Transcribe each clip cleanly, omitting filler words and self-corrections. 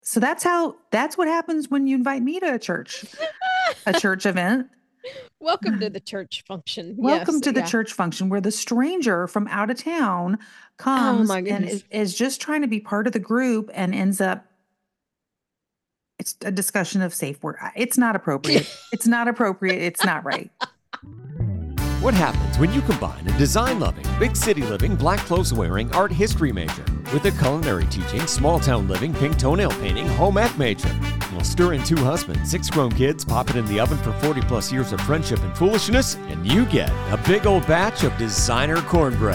So that's what happens when you invite me to a church event. Welcome to the church function. Welcome Yes. to the Yeah. church function where the stranger from out of town Oh comes my and goodness. is just trying to be part of the group and ends up it's a discussion of safe word. It's not appropriate. It's not appropriate. It's not right. What happens when you combine a design-loving, big city living, black clothes-wearing art history major with a culinary teaching, small-town living, pink toenail painting, home ec major? We'll stir in 2 husbands, 6 grown kids, pop it in the oven for 40-plus years of friendship and foolishness, and you get a big old batch of designer cornbread.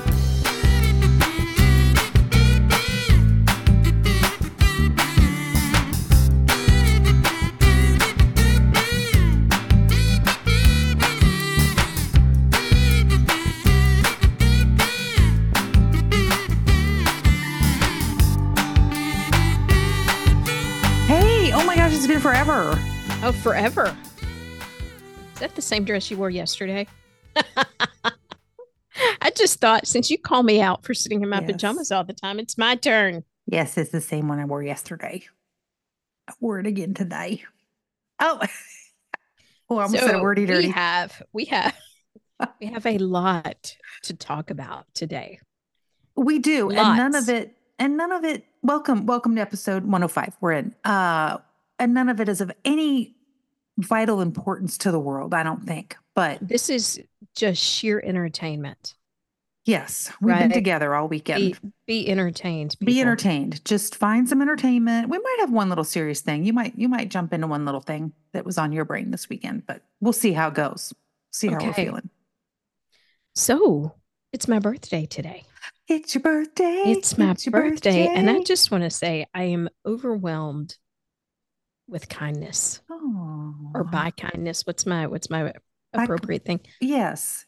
Hey, oh my gosh, it's been forever. Oh, forever. Is that the same dress you wore yesterday? I just thought since you call me out for sitting in my pajamas all the time, it's my turn. Yes, it's the same one I wore yesterday. I wore it again today. Oh, oh, I almost said a wordy dirty. We have a lot to talk about today. We do. Lots. And none of it, welcome to episode 105. We're in. And none of it is of any vital importance to the world, I don't think. But this is just sheer entertainment. Yes, we've been together all weekend. Be entertained. People. Be entertained. Just find some entertainment. We might have one little serious thing. You might jump into one little thing that was on your brain this weekend, but we'll see how it goes. See how we're feeling. So it's my birthday today. It's your birthday. It's my birthday. And I just want to say I am overwhelmed with kindness. Oh. Or by kindness. What's my appropriate thing? Yes.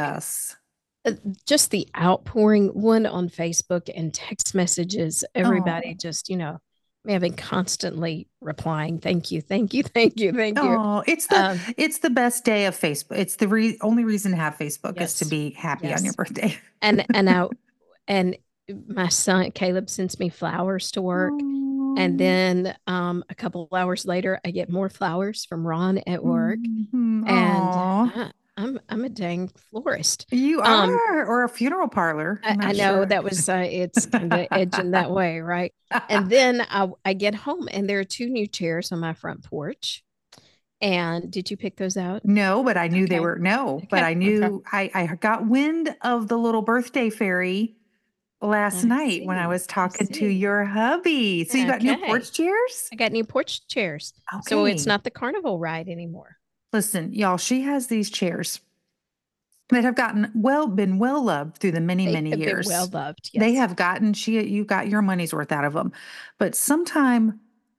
Just the outpouring, one on Facebook and text messages, everybody just, having constantly replying, thank you. Oh, it's the best day of Facebook. It's the only reason to have Facebook is to be happy on your birthday. and my son Caleb sends me flowers to work. And then a couple of hours later, I get more flowers from Ron at work. Mm-hmm. And I'm a dang florist. You are, or a funeral parlor. I know that was it's kind of edging that way, right? And then I get home, and there are 2 new chairs on my front porch. And did you pick those out? No, but I knew they were but I knew I got wind of the little birthday fairy last night when I was talking to your hubby. So you got new porch chairs? I got new porch chairs. Okay. So it's not the carnival ride anymore. Listen, y'all, she has these chairs that have been well loved through the many years. Well loved. Yes. They have gotten you got your money's worth out of them. But sometime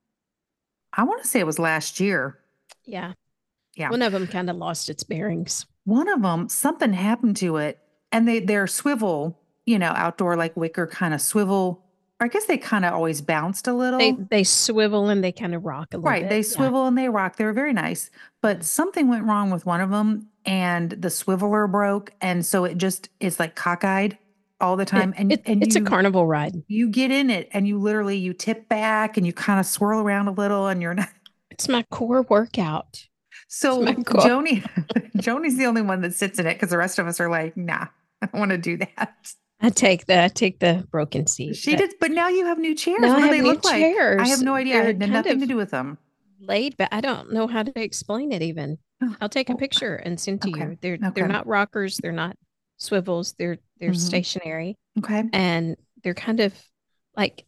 I want to say it was last year. Yeah. One of them kind of lost its bearings. One of them, something happened to it, and they're swivel, outdoor like wicker kind of swivel. I guess they kind of always bounced a little. They swivel and they kind of rock a little bit. Right. They swivel and they rock. They were very nice. But something went wrong with one of them and the swiveler broke. And so it just is like cockeyed all the time. It's a carnival ride. You get in it and you tip back and you kind of swirl around a little and you're not. It's my core workout. So Joni's the only one that sits in it because the rest of us are like, nah, I don't want to do that. I take the broken seat. She did, but now you have new chairs. What do they look like? I have no idea. I had nothing to do with them. Laid, but I don't know how to explain it even. I'll take a picture and send to you. They're not rockers. They're not swivels. They're stationary. Okay. And they're kind of like,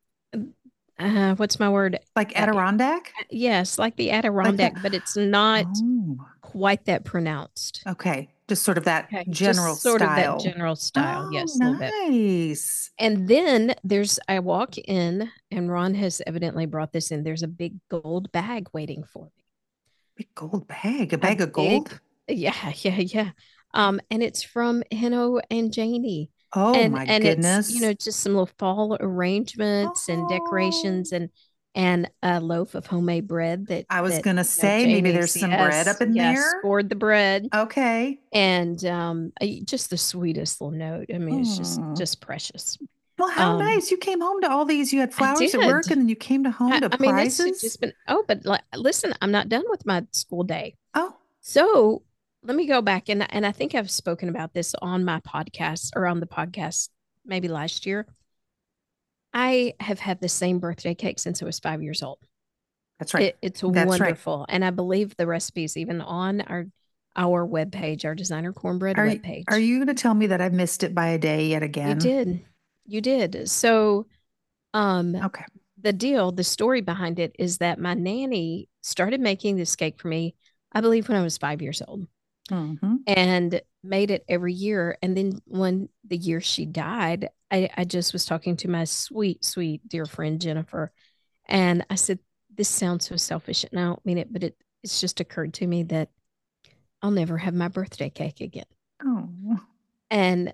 what's my word? Like Adirondack? Yes, like the Adirondack, but it's not quite that pronounced. Okay. Just sort of that general style. Yes. Nice. And then I walk in, and Ron has evidently brought this in. There's a big gold bag waiting for me. Big gold bag? A bag of gold? Yeah. And it's from Heno and Janie. Oh, my goodness. It's, just some little fall arrangements and decorations and a loaf of homemade bread that I was going to say, maybe there's some bread up in there. Scored the bread. Okay. And just the sweetest little note. I mean, it's just precious. Well, how nice. You came home to all these. You had flowers at work and then you came home to prizes. It's just been, but listen, I'm not done with my school day. Oh. So let me go back. And I think I've spoken about this on my podcast or on the podcast maybe last year. I have had the same birthday cake since I was 5 years old. That's right. It's wonderful. Right. And I believe the recipe's even on our webpage, our Designer Cornbread webpage. Are you going to tell me that I missed it by a day yet again? You did. So, okay. The story behind it is that my nanny started making this cake for me, I believe when I was 5 years old, and made it every year. And then when the year she died, I just was talking to my sweet, sweet dear friend, Jennifer. And I said, this sounds so selfish and I don't mean it, but it's just occurred to me that I'll never have my birthday cake again. Oh. And,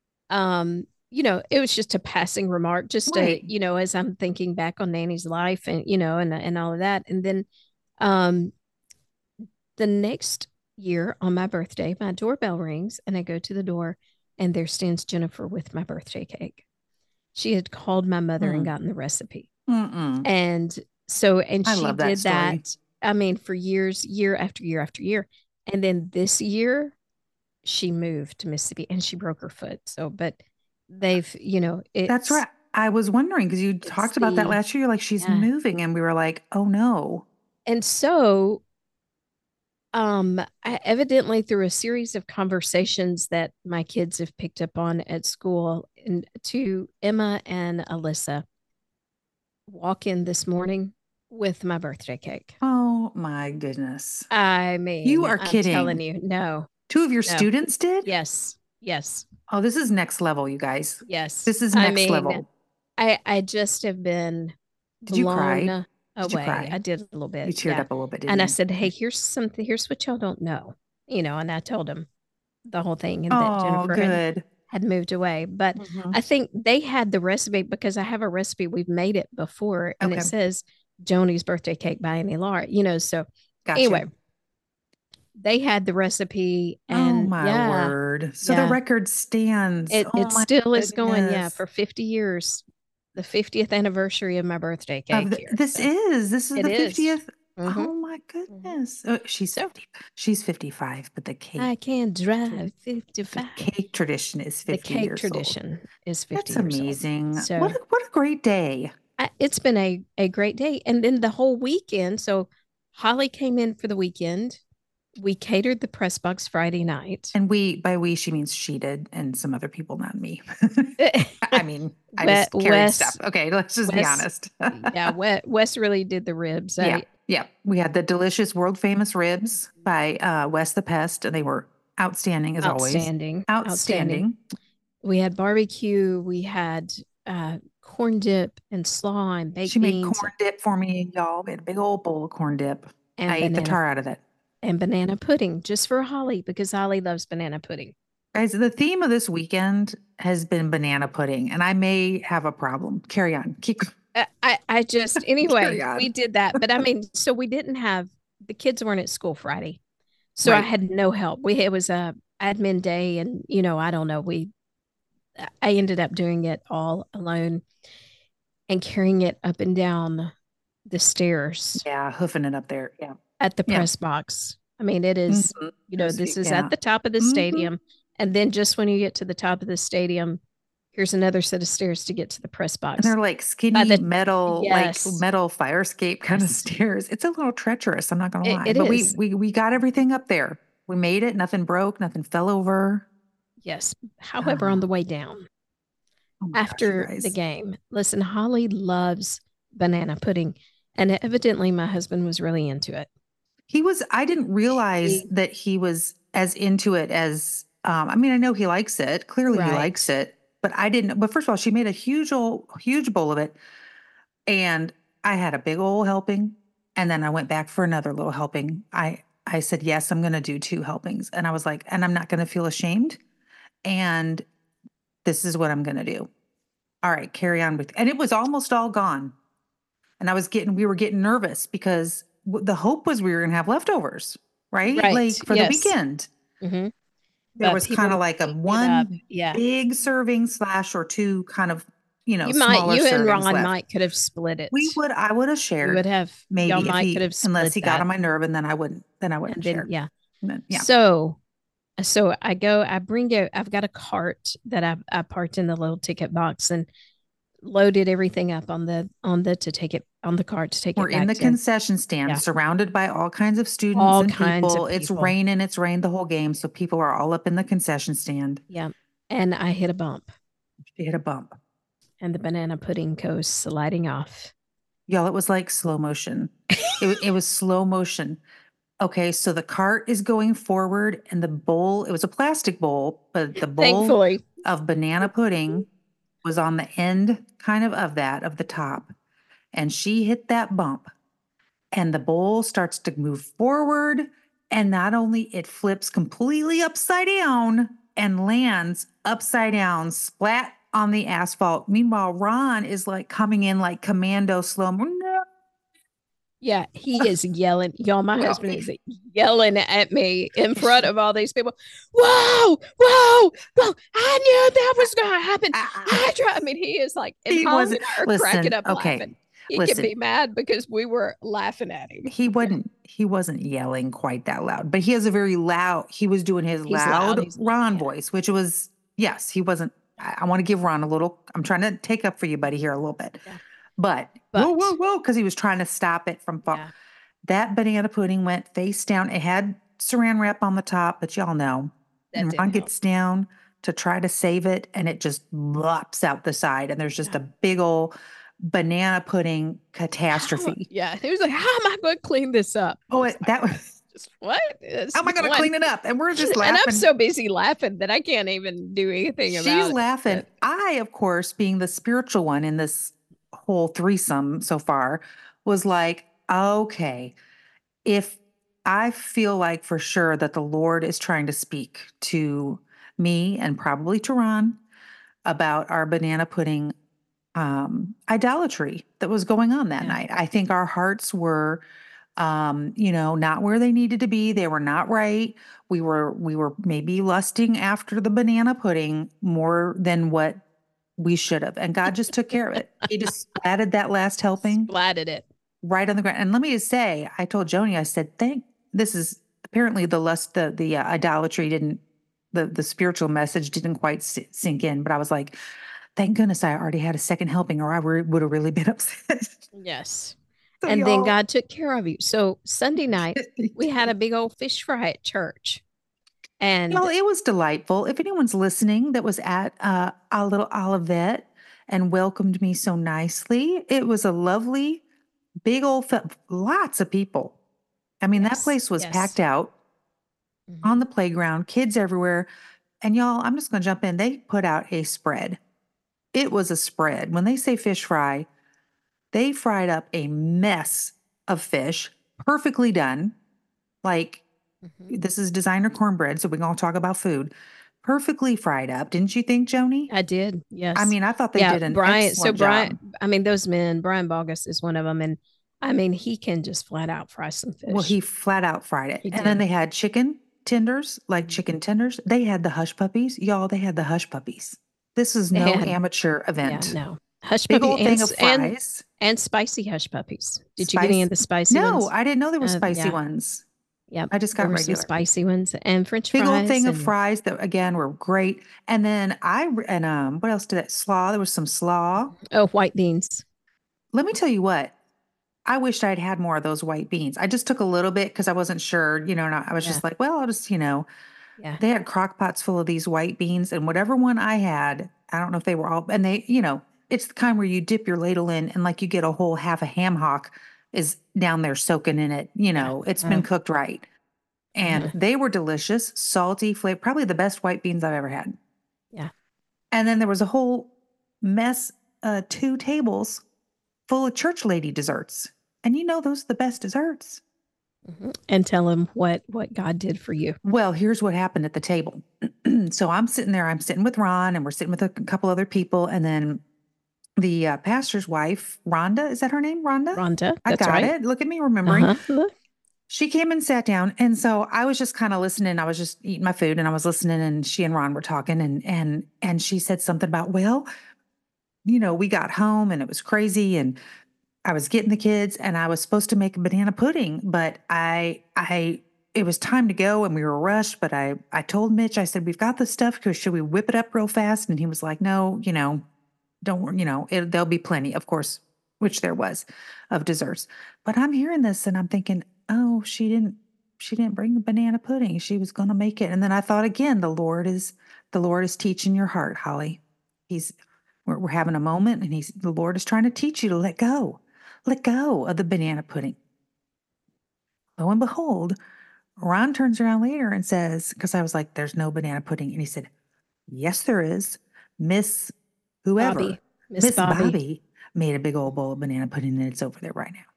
it was just a passing remark, just right. As I'm thinking back on Nanny's life and, and all of that. And then, the next year on my birthday, my doorbell rings and I go to the door and there stands Jennifer with my birthday cake. She had called my mother and gotten the recipe. And so, she did that. I mean, for years, year after year after year. And then this year she moved to Mississippi and she broke her foot. So, but they've, that's right. I was wondering because you talked about that last year. You're like, she's moving. And we were like, oh no. And so, I evidently through a series of conversations that my kids have picked up on at school, and to Emma and Alyssa, walk in this morning with my birthday cake. Oh my goodness. I mean, you are kidding. I'm telling you, no. 2 of your students did? Yes. Oh, this is next level, you guys. Yes. This is next level. I just have been Did you cry? Away. Did you cry? I did a little bit. You teared up a little bit, didn't and you? I said, hey, here's what y'all don't know. And I told them the whole thing and that Jennifer had moved away. But I think they had the recipe because I have a recipe. We've made it before and it says Joni's birthday cake by Annie Lar, so gotcha. Anyway, they had the recipe and oh my word. So the record stands. It still is going, for 50 years, the 50th anniversary of my birthday cake here. This is the 50th. Oh my goodness. Oh, she's 55, but the cake. I can't drive 55. The cake tradition is 50 years old. The cake tradition is 50 That's amazing. So, what a great day. It's been a great day. And then the whole weekend. So Holly came in for the weekend. We catered the press box Friday night. And by we, she means she did and some other people, not me. I mean, I just carried stuff. Okay, let's just be honest. Wes really did the ribs. Yeah. We had the delicious world famous ribs by Wes the Pest, and they were outstanding as always. Outstanding. We had barbecue. We had corn dip and slaw and baked beans. She made corn dip for me, y'all. We had a big old bowl of corn dip. And I ate the tar out of it. And banana pudding just for Holly because Holly loves banana pudding. Guys, the theme of this weekend has been banana pudding, and I may have a problem. Carry on. Anyway, we did that. But I mean, so we didn't have, the kids weren't at school Friday. So I had no help. It was a admin day and, I don't know. I ended up doing it all alone and carrying it up and down the stairs. Yeah, hoofing it up there. Yeah. At the press box. I mean, it is, this is at the top of the stadium. And then just when you get to the top of the stadium, here's another set of stairs to get to the press box. And they're like skinny metal, like metal fire escape kind of stairs. It's a little treacherous. I'm not going to lie. But we got everything up there. We made it. Nothing broke. Nothing fell over. Yes. However, on the way down, after the game, listen, Holly loves banana pudding. And evidently my husband was really into it. I didn't realize that he was as into it as, I know he likes it. Clearly he likes it, but I didn't. But first of all, she made a huge bowl of it. And I had a big old helping. And then I went back for another little helping. I said, yes, I'm going to do 2 helpings. And I was like, and I'm not going to feel ashamed. And this is what I'm going to do. All right, carry on and it was almost all gone. And we were getting nervous because the hope was we were going to have leftovers, right? Like for the weekend. Mm-hmm. There was kind of like a one big serving / or 2 kind of smaller you and servings Ron left. might could have split it. I would have shared. You would have, maybe y'all might could have split unless he got that. on my nerve, and then I wouldn't share. Yeah. Yeah. So I've got a cart that I parked in the little ticket box and loaded everything up on the cart to take We're it back in the concession stand, surrounded by all kinds of students and people. It's raining. It's rained the whole game. So people are all up in the concession stand. Yeah. And I hit a bump. She hit a bump. And the banana pudding goes sliding off. Y'all, it was like slow motion. It was slow motion. Okay, so the cart is going forward and the bowl, it was a plastic bowl, but the bowl Thankfully of banana pudding was on the end of the top. And she hit that bump and the bowl starts to move forward. And not only it flips completely upside down and lands upside down, splat on the asphalt. Meanwhile, Ron is like coming in like commando slow-mo. No. Yeah, he is yelling. Y'all, my husband is yelling at me in front of all these people. Whoa, I knew that was going to happen. I mean, he is like, he wasn't cracking up laughing. He could be mad because we were laughing at him. He wasn't yelling quite that loud, but he has a very loud, he was doing his loud Ron voice, which was, yes, he wasn't, I want to give Ron a little, I'm trying to take up for you, buddy, here a little bit. Yeah. But whoa, because he was trying to stop it from falling. Yeah. That banana pudding went face down. It had saran wrap on the top, but y'all know. And Ron gets down to try to save it, and it just lops out the side, and there's just a big old banana pudding catastrophe. He was like, how am I going to clean this up? That was... Just, what? How am I going to clean it up? And we're just laughing. And I'm so busy laughing that I can't even do anything about it. She's laughing. I, of course, being the spiritual one in this whole threesome so far, was like, okay, if I feel like for sure that the Lord is trying to speak to me and probably to Ron about our banana pudding idolatry that was going on that night. I think our hearts were not where they needed to be. They were not right. We were maybe lusting after the banana pudding more than what we should have. And God just took care of it. He just splatted that last helping. Splatted it. Right on the ground. And let me just say, I told Joni, I said, this is apparently the lust, the idolatry didn't, the spiritual message didn't quite sink in. But I was like, thank goodness I already had a second helping or I would have really been upset. Yes. So and then God took care of you. So Sunday night, we had a big old fish fry at church. And it was delightful. If anyone's listening that was at a little Olivet and welcomed me so nicely, it was a lovely, big old, lots of people. I mean, that place was packed out on the playground, kids everywhere. And y'all, I'm just going to jump in. They put out a spread. It was a spread. When they say fish fry, they fried up a mess of fish, perfectly done. Like, this is designer cornbread, so we're going to talk about food. Perfectly fried up. Didn't you think, Joni? I did, yes. I mean, I thought they did an excellent job. I mean, those men, Brian Bogus is one of them, and I mean, he can just flat out fry some fish. Well, he flat out fried it. And then they had chicken tenders, like chicken tenders. They had the hush puppies. Y'all, they had the hush puppies. This is no amateur event. Yeah, no. Hush puppies and spicy hush puppies. Did you get any of the spicy ones? No, I didn't know there were spicy ones. Yeah, I just got regular spicy ones and French fries. Big old thing of fries that again were great. And then what else did that? Slaw. There was some slaw. Oh, white beans. Let me tell you what. I wished I'd had more of those white beans. I just took a little bit because I wasn't sure, and I was just like, well, I'll just, they had crock pots full of these white beans and whatever one I had, I don't know if they were all, and they, it's the kind where you dip your ladle in and like you get a whole half a ham hock is down there soaking in it. It's been cooked right. And they were delicious, salty, flavor, probably the best white beans I've ever had. Yeah. And then there was a whole mess, 2 tables full of church lady desserts. And those are the best desserts. And tell them what God did for you. Well, here's what happened at the table. So I'm sitting there, I'm sitting with Ron and we're sitting with a couple other people. And then the pastor's wife, Rhonda, is that her name? Rhonda? Rhonda. I got it. Look at me remembering. She came and sat down. And so I was just kind of listening. I was just eating my food and I was listening and she and Ron were talking and she said something about, well, we got home and it was crazy and I was getting the kids and I was supposed to make a banana pudding, but it was time to go and we were rushed, but I told Mitch, I said, we've got the stuff. Should we whip it up real fast? And he was like, no, don't, there'll be plenty, of course, which there was, of desserts. But I'm hearing this and I'm thinking, oh, she didn't bring the banana pudding. She was going to make it. And then I thought again, the Lord is teaching your heart, Holly. We're having a moment and the Lord is trying to teach you to let go of the banana pudding. Lo and behold, Ron turns around later and says, because I was like, there's no banana pudding. And he said, yes, there is. Miss whoever, Miss Bobby made a big old bowl of banana pudding and it's over there right now.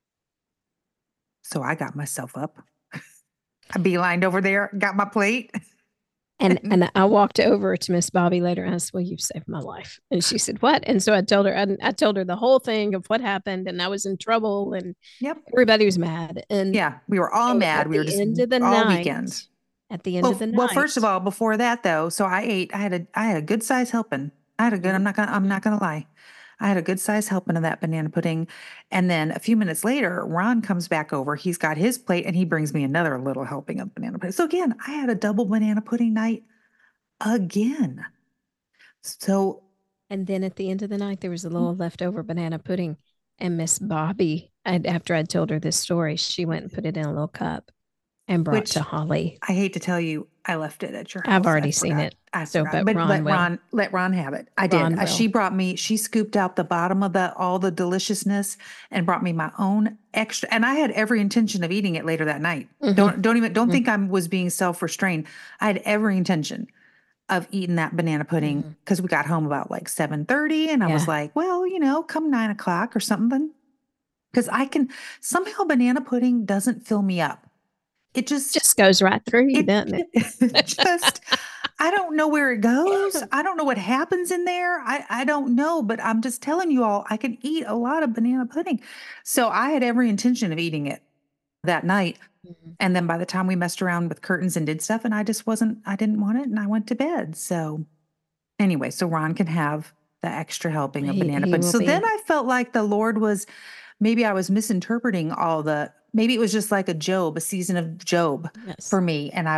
So I got myself up. I beelined over there, got my plate. And I walked over to Miss Bobby later and I said, well, you've saved my life. And she said, what? And so I told her the whole thing of what happened and I was in trouble and everybody was mad. And yeah, we were all mad. We were just end of the all night, weekend. At the end of the night. Well, first of all, before that though, so I had a good size helping. I'm not gonna lie. I had a good size helping of that banana pudding. And then a few minutes later, Ron comes back over. He's got his plate and he brings me another little helping of banana pudding. So again, I had a double banana pudding night again. So. And then at the end of the night, there was a little leftover banana pudding. And Miss Bobby, after I told her this story, she went and put it in a little cup and brought it to Holly. I hate to tell you, I left it at your house. I've already seen it. But let Ron have it. I did. She scooped out the bottom of all the deliciousness and brought me my own extra. And I had every intention of eating it later that night. Mm-hmm. Don't think I was being self-restrained. I had every intention of eating that banana pudding because we got home about like 7:30 and I was like, well, come 9:00 or something. Because somehow banana pudding doesn't fill me up. It just goes right through you, doesn't it? I don't know where it goes. I don't know what happens in there. I don't know, but I'm just telling you all, I can eat a lot of banana pudding. So I had every intention of eating it that night. Mm-hmm. And then by the time we messed around with curtains and did stuff, and I didn't want it and I went to bed. So anyway, so Ron can have the extra helping of banana pudding. So then I felt like the Lord maybe I was misinterpreting maybe it was just like a season of Job for me. And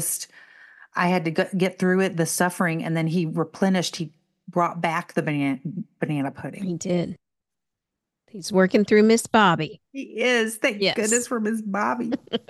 I had to get through it, the suffering. And then he brought back the banana pudding. He did. He's working through Miss Bobby. He is. Thank goodness for Miss Bobby.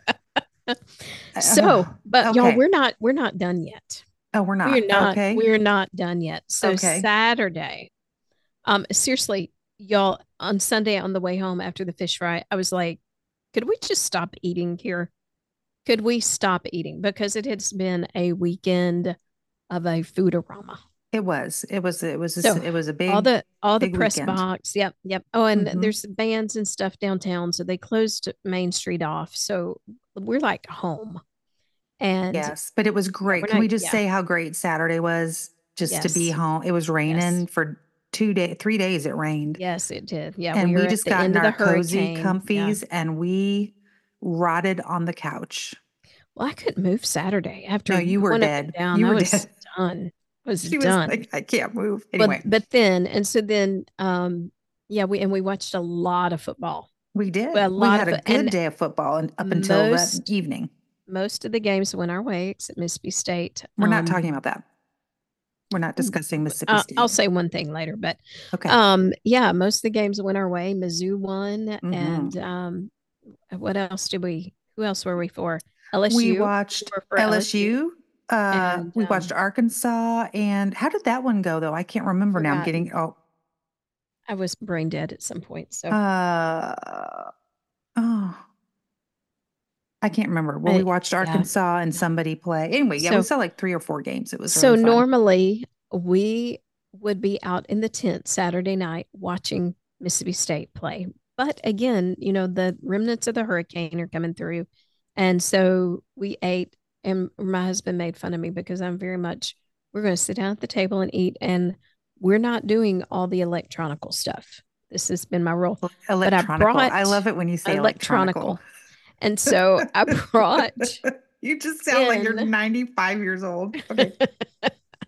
Y'all, we're not done yet. Oh, we're not. We're not done yet. So Saturday, seriously, y'all, on Sunday on the way home after the fish fry, I was like, could we just stop eating here? Could we stop eating? Because it has been a weekend of a food aroma. It was a big, all the big press weekend. box. Yep. Oh, and there's bands and stuff downtown. So they closed Main Street off. So we're like home. And yes, but it was great. Can we just say how great Saturday was just to be home? It was raining for 3 days. It rained. Yes, it did. Yeah. And we just got in our cozy comfies and we rotted on the couch. Well, I couldn't move Saturday after. No, you were dead. You were dead. Done. She was like, I can't move. Anyway. But then, we watched a lot of football. We did. We had a good day of football up until that evening. Most of the games went our way, except Mississippi State. We're not talking about that. We're not discussing Mississippi State. I'll say one thing later, but okay. Most of the games went our way. Mizzou won, and what else who else were we for? LSU. We watched LSU. We watched Arkansas. And how did that one go, though? I can't remember now. I was brain dead at some point. So. I can't remember. Well, we watched Arkansas and somebody play. Anyway, we saw like 3 or 4 games. It was so really fun. Normally we would be out in the tent Saturday night watching Mississippi State play. But again, the remnants of the hurricane are coming through. And so we ate, and my husband made fun of me because we're going to sit down at the table and eat. And we're not doing all the electronical stuff. This has been my role. Electronical. I love it when you say electronical. And so I brought. You just sound like you're 95 years old. Okay.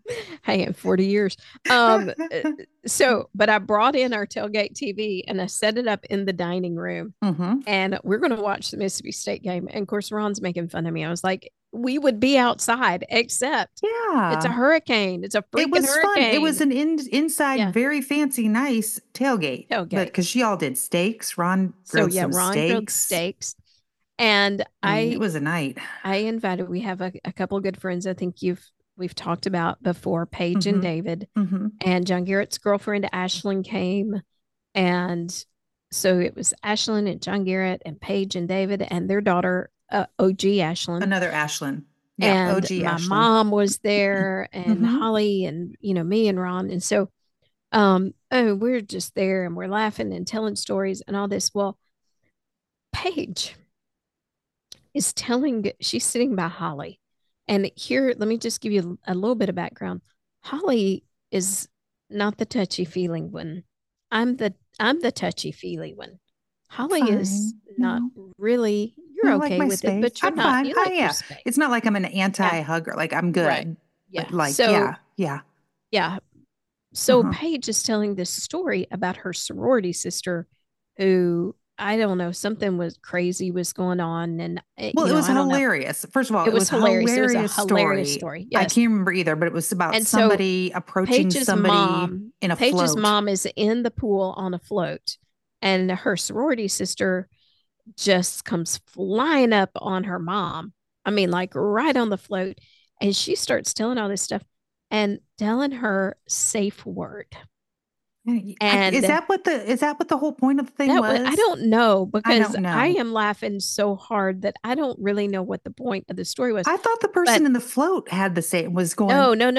Hey, 40 years. But I brought in our tailgate TV and I set it up in the dining room. And we're going to watch the Mississippi State game. And of course, Ron's making fun of me. I was like, we would be outside, except it's a hurricane. It's a freaking hurricane. Fun. It was an inside, very fancy, nice tailgate. Because y'all did steaks. Ron grilled grilled steaks. And it was a night. I invited, we have a couple of good friends. I think we've talked about before, Paige and David, and John Garrett's girlfriend, Ashlyn, came. And so it was Ashlyn and John Garrett and Paige and David and their daughter, OG Ashlyn. Another Ashlyn. Yeah, and OG my Ashlyn. Mom was there and Holly and, me and Ron. And so, we're just there and we're laughing and telling stories and all this. Well, Paige is she's sitting by Holly. And here, let me just give you a little bit of background. Holly is not the touchy-feely one. I'm the touchy-feely one. Holly is not really. You're okay like with space. It, but you're I'm not. Fine. You like your space. It's not like I'm an anti-hugger. Like I'm good. Right. Yeah. But yeah. So Paige is telling this story about her sorority sister, who, I don't know, something was crazy was going on. And it was hilarious. First of all, it was hilarious. It was a hilarious story. Yes. I can't remember either, but it was about somebody approaching somebody in a float. Paige's mom is in the pool on a float, and her sorority sister just comes flying up on her mom. I mean, like right on the float. And she starts telling all this stuff and telling her safe word. And is that what the whole point of the thing was? I don't know, because I am laughing so hard that I don't really know what the point of the story was. I thought the person in the float had the same was going.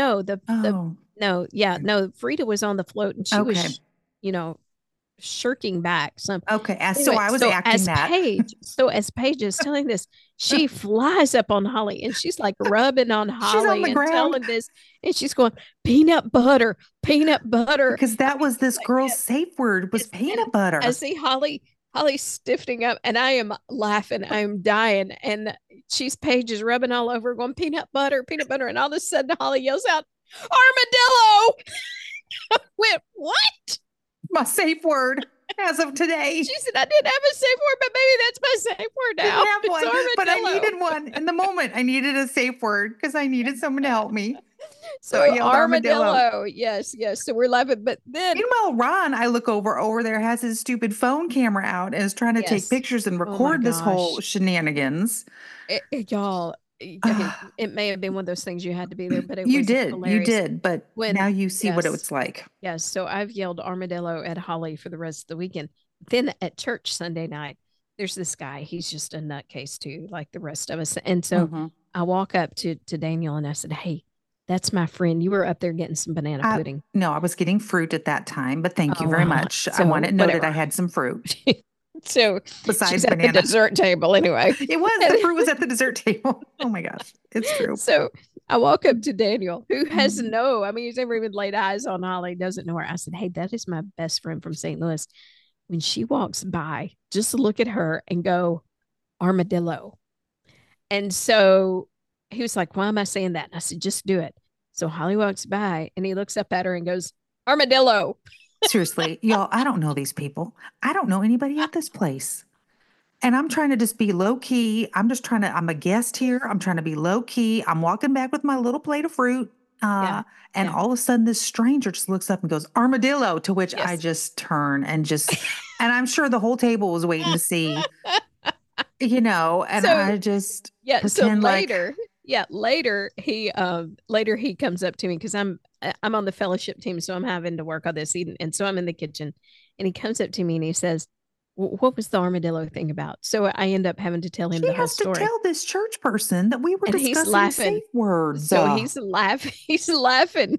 No. Frida was on the float and she was, shirking back. I was acting that. As Paige is telling this, she flies up on Holly and she's like rubbing on Holly and telling this, and she's going, peanut butter. Because that was this girl's safe word was peanut butter. I see Holly stiffening up and I am laughing. I'm dying. And Paige is rubbing all over going, peanut butter. And all of a sudden Holly yells out, armadillo. I went, what? My safe word as of today. She said, I didn't have a safe word, but maybe that's my safe word now. I didn't have one, but I needed one. In the moment, I needed a safe word because I needed someone to help me. So I yelled armadillo. Yes. So we're laughing. But then meanwhile, Ron, I look over there, has his stupid phone camera out and is trying to take pictures and record this whole shenanigans. Y'all, it may have been one of those things you had to be there, but you did. But now you see what it was like. Yes. So I've yelled armadillo at Holly for the rest of the weekend. Then at church Sunday night, there's this guy. He's just a nutcase too, like the rest of us. And so I walk up to Daniel and I said, hey, that's my friend. You were up there getting some banana pudding. No, I was getting fruit at that time, but thank you very much. I want it noted I had some fruit. So besides banana, at the dessert table anyway. It was. The fruit was at the dessert table. Oh my gosh. It's true. So I walk up to Daniel, who has he's never even laid eyes on Holly, doesn't know her. I said, hey, that is my best friend from St. Louis. When she walks by, just look at her and go, armadillo. And so he was like, why am I saying that? And I said, just do it. So Holly walks by and he looks up at her and goes, armadillo. Seriously, y'all, I don't know these people. I don't know anybody at this place. And I'm trying to just be low key. I'm a guest here. I'm trying to be low key. I'm walking back with my little plate of fruit. And all of a sudden this stranger just looks up and goes, armadillo, to which I just turn and and I'm sure the whole table was waiting to see, and I just pretend later he comes up to me because I'm on the fellowship team, so I'm having to work on this, and so I'm in the kitchen, and he comes up to me and he says, what was the armadillo thing about? So I end up having to tell him the whole story. He has to tell this church person that we were discussing safe words. So he's laughing,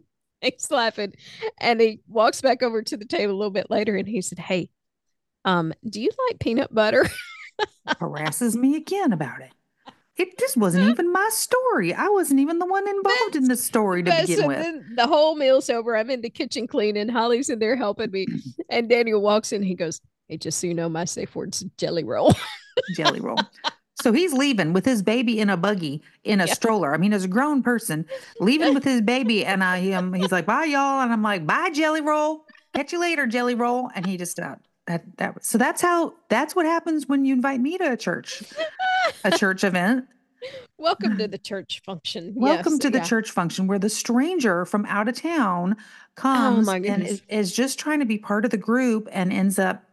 and he walks back over to the table a little bit later, and he said, hey, do you like peanut butter? Harasses me again about it. This wasn't even my story. I wasn't even the one involved in the story to begin with. The whole meal's over. I'm in the kitchen cleaning. Holly's in there helping me. And Daniel walks in. He goes, hey, just so you know, my safe word's jelly roll. Jelly roll. So he's leaving with his baby in a buggy, in a stroller. I mean, as a grown person, leaving with his baby. And he's like, bye, y'all. And I'm like, bye, Jelly Roll. Catch you later, Jelly Roll. And he just, so that's what happens when you invite me to a church event. Welcome to the church function. Welcome to the church function where the stranger from out of town comes and is just trying to be part of the group and ends up.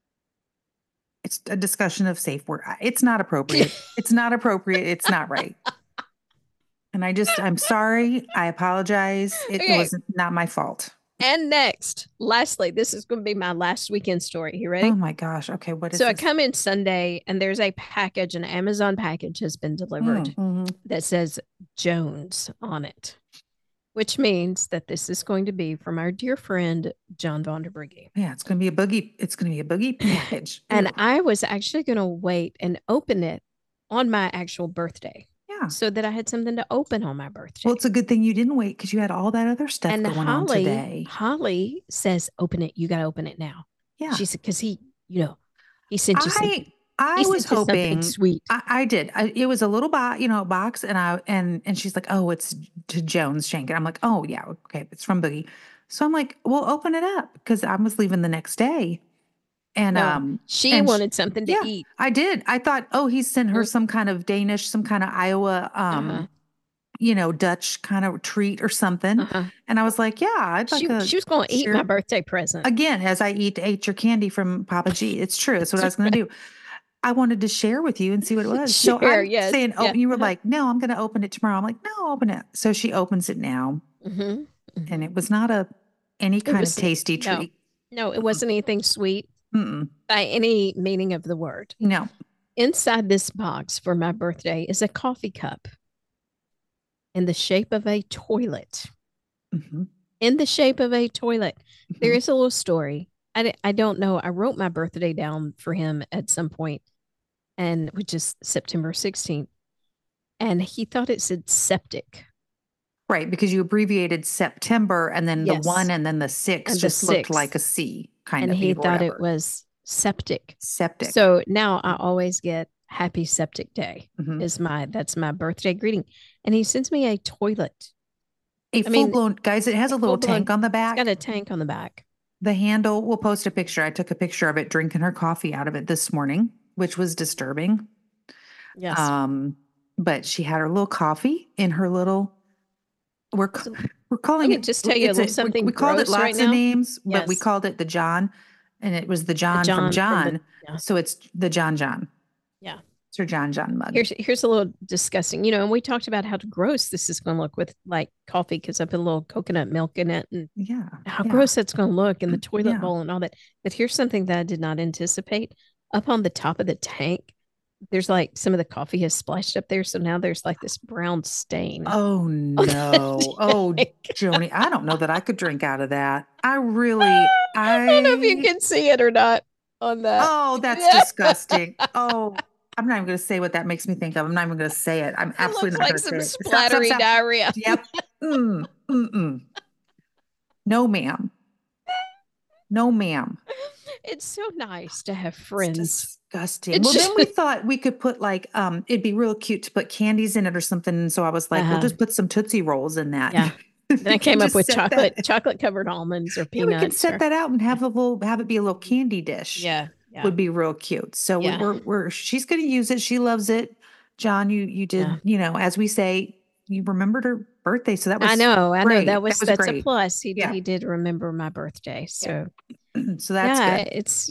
It's a discussion of safe word. It's not appropriate. It's not appropriate. It's not right. And I'm sorry. I apologize. It was not my fault. And lastly, this is going to be my last weekend story. You ready? Oh my gosh. Okay. What is so this? I come in Sunday and there's a package, an Amazon package has been delivered that says Jones on it, which means that this is going to be from our dear friend, John Vonderbrugge. Yeah, it's going to be a boogie. It's going to be a boogie package. And I was actually going to wait and open it on my actual birthday. Yeah. So that I had something to open on my birthday. Well, it's a good thing you didn't wait because you had all that other stuff going on today. Holly says, open it. You got to open it now. Yeah. She said, because he sent you something. I was hoping sweet. I did. It was a little box, and she's like, "Oh, it's to Jones Shank," and I'm like, "Oh yeah, okay, it's from Boogie." So I'm like, "Well, open it up," because I was leaving the next day, and she wanted something to eat. I did. I thought, oh, he sent her some kind of Danish, some kind of Iowa, Dutch kind of treat or something, and I was like, "Yeah, I'd like." She was going to eat my birthday present again, as I ate your candy from Papa G. It's true. That's what I was going to do. I wanted to share with you and see what it was. So I'm saying, open. You were like, no, I'm going to open it tomorrow. I'm like, no, open it. So she opens it now. And it was not any kind of tasty treat. No, it wasn't anything sweet by any meaning of the word. No. Inside this box for my birthday is a coffee cup in the shape of a toilet. In the shape of a toilet. There is a little story. I don't know. I wrote my birthday down for him at some point, which is September 16th. And he thought it said septic. Right, because you abbreviated September and then the 1 and then the 6 just looked like a C kind of. And he thought it was septic. Septic. So now I always get Happy Septic Day that's my birthday greeting. And he sends me a toilet. Full-blown, guys, it has a little tank on the back. It's got a tank on the back. The handle, we'll post a picture. I took a picture of it drinking her coffee out of it this morning, which was disturbing. Yes. But she had her little coffee in her little, we're calling it, just tell you a little something. We called it lots of names, but we called it the John, and it was the John from John. So it's the John. Yeah. It's her John mug. Here's a little disgusting, and we talked about how gross this is going to look with like coffee because I put a little coconut milk in it, and how gross that's going to look in the toilet bowl and all that. But here's something that I did not anticipate. Up on the top of the tank, there's like some of the coffee has splashed up there, so now there's like this brown stain. Oh no! Oh, Joni, I don't know that I could drink out of that. I don't know if you can see it or not on that. Oh, that's disgusting. Oh. I'm not even going to say what that makes me think of. I'm not even going to say it. I'm absolutely not going to say it. Looks like some splattery diarrhea. Yep. No, ma'am. No, ma'am. It's so nice to have friends. It's disgusting. Then we thought we could put it'd be real cute to put candies in it or something. And so I was like, we'll just put some Tootsie Rolls in that. Yeah. Then I came up with chocolate covered almonds or peanuts. We could set that out and have it be a little candy dish. Yeah. Would be real cute. So she's going to use it. She loves it. John, you did, as we say, you remembered her birthday. So that was, I know that's great. A plus. He did remember my birthday. So, so that's good.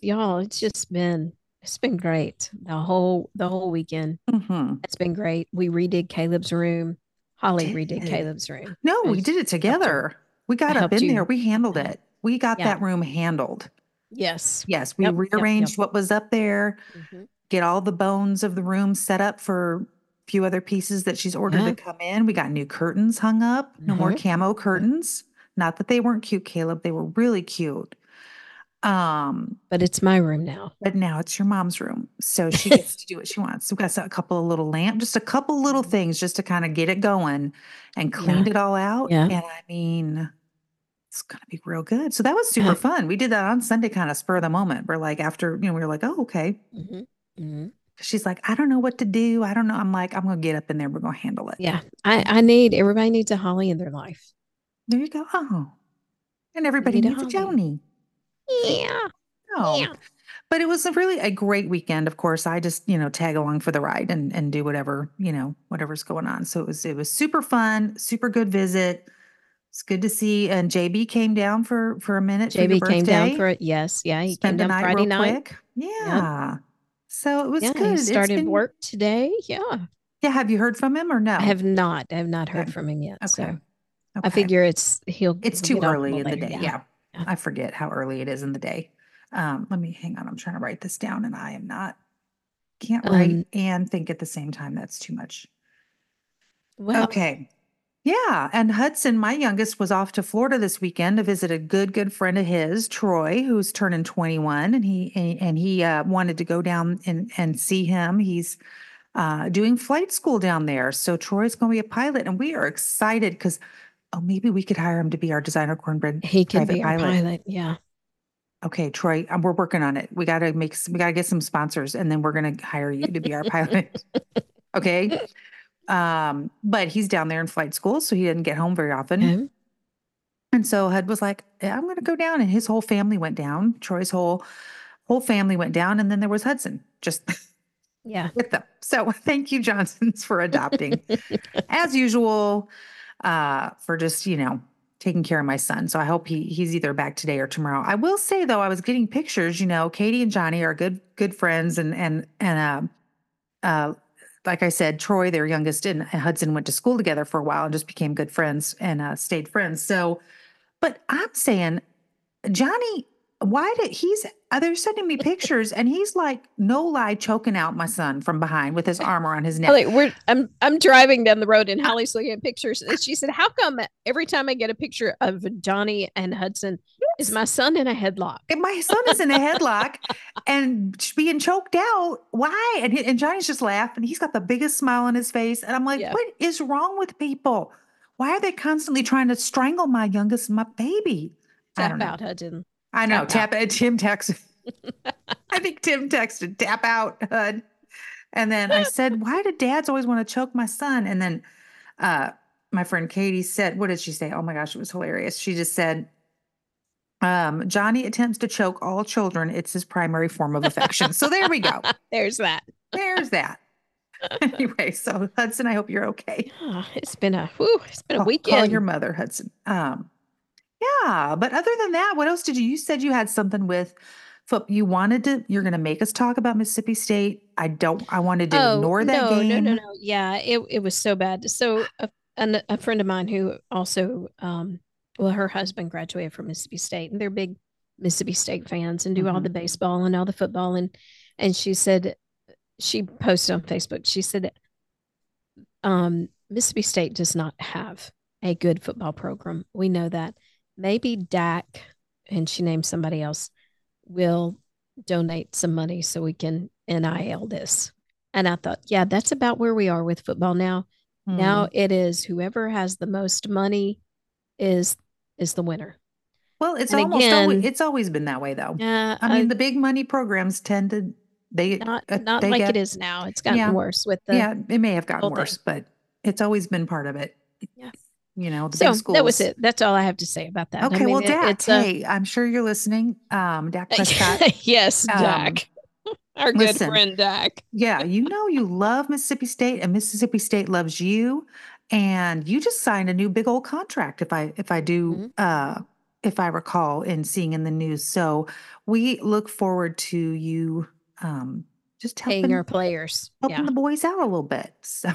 It's been great. The whole weekend. It's been great. We redid Caleb's room. Holly redid Caleb's room. No, we did it together. We got up in there. We handled it. We got that room handled. Yes. We rearranged what was up there, get all the bones of the room set up for a few other pieces that she's ordered to come in. We got new curtains hung up, no more camo curtains. Not that they weren't cute, Caleb. They were really cute. But it's my room now. But now it's your mom's room. So she gets to do what she wants. So we got a couple of little lamps, just a couple little things just to kind of get it going and cleaned it all out. Yeah. And I mean, it's going to be real good. So that was super fun. We did that on Sunday, kind of spur of the moment. We're like, after, we were like, oh, okay. She's like, I don't know what to do. I don't know. I'm like, I'm going to get up in there. We're going to handle it. Yeah. Everybody needs a Holly in their life. There you go. Oh, and everybody needs a Joni. Yeah. Oh, yeah. But it was a great weekend. Of course, I just, tag along for the ride and do whatever, whatever's going on. So it was super fun, super good visit. It's good to see. And JB came down for a minute. JB came down for it. Yes. Yeah. He spent came the down Friday night. Quick. Yeah. Yep. So it was good. He started work today. Yeah. Yeah. Have you heard from him or no? I have not. I have not heard from him yet. Okay. So I figure it's too early in the day. Yeah. I forget how early it is in the day. Let me hang on. I'm trying to write this down and can't write and think at the same time. That's too much. Well, okay. Yeah. And Hudson, my youngest, was off to Florida this weekend to visit a good friend of his, Troy, who's turning 21. And he wanted to go down and see him. He's doing flight school down there. So Troy's going to be a pilot. And we are excited because, maybe we could hire him to be our designer cornbread. He can be our pilot. Yeah. Okay, Troy, we're working on it. We got to get some sponsors and then we're going to hire you to be our pilot. Okay. But he's down there in flight school, so he didn't get home very often. Mm-hmm. And so Hud was like, I'm going to go down. And his whole family went down. Troy's whole family went down. And then there was Hudson just with them. So thank you, Johnsons, for adopting as usual, for just, taking care of my son. So I hope he's either back today or tomorrow. I will say though, I was getting pictures, Katie and Johnny are good friends. And like I said, Troy, their youngest, and Hudson went to school together for a while and just became good friends and stayed friends. So, but I'm saying, Johnny, they're sending me pictures and he's like, no lie, choking out my son from behind with his arm around his neck. I'm driving down the road and Holly's looking at pictures and she said, how come every time I get a picture of Johnny and Hudson, is my son in a headlock? And my son is in a headlock and being choked out. Why? And Johnny's just laughing. He's got the biggest smile on his face. And I'm like, What is wrong with people? Why are they constantly trying to strangle my baby? Tap out, Hudson. I know. Tap out. Tim texted. I think Tim texted, tap out, Hud. And then I said, why do dads always want to choke my son? And then my friend Katie said, what did she say? Oh my gosh, it was hilarious. She just said, Johnny attempts to choke all children. It's his primary form of affection. So there we go. There's that. Anyway, so Hudson, I hope you're okay. Oh, it's been a weekend. Call your mother, Hudson. Yeah, but other than that, what else you said you had something with you're going to make us talk about Mississippi State. I wanted to ignore that game. No. Yeah, it was so bad. So a friend of mine who also, her husband graduated from Mississippi State and they're big Mississippi State fans and do all the baseball and all the football. And she said, she posted on Facebook, she said, Mississippi State does not have a good football program. We know that. Maybe Dak, and she named somebody else, will donate some money so we can NIL this. And I thought, yeah, that's about where we are with football now. Now it is whoever has the most money is the winner. Well, it's always been that way though. I mean, the big money programs tend to, it is now. It's gotten worse with it may have gotten worse, but it's always been part of it. Yeah. The big schools. That was it. That's all I have to say about that. Okay, well, Dak, hey, I'm sure you're listening. Dak Prescott. Yes, Dak. Our good friend Dak. Yeah, you love Mississippi State and Mississippi State loves you. And you just signed a new big old contract, if I recall in seeing in the news. So we look forward to you just helping our players. Helping the boys out a little bit. So